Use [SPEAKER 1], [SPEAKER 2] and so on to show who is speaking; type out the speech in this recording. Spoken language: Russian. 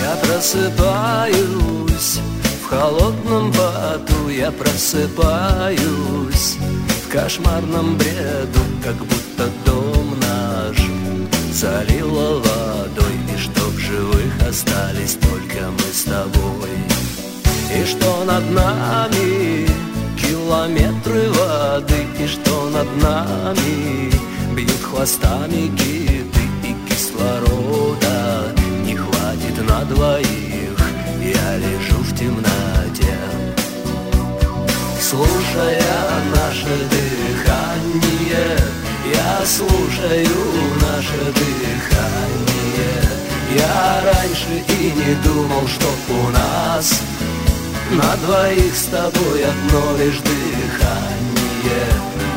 [SPEAKER 1] Я просыпаюсь в холодном поту, я просыпаюсь в кошмарном бреду, как будто дом наш залило водой, и чтоб живых остались только мы с тобой. И что над нами километры воды, и что над нами бьют хвостами киты, и кислорода не хватит на двоих. Я лежу в темноте, слушая наше дыхание. Я слушаю наше дыхание. Я раньше и не думал, что у нас на двоих с тобой одно лишь дыхание.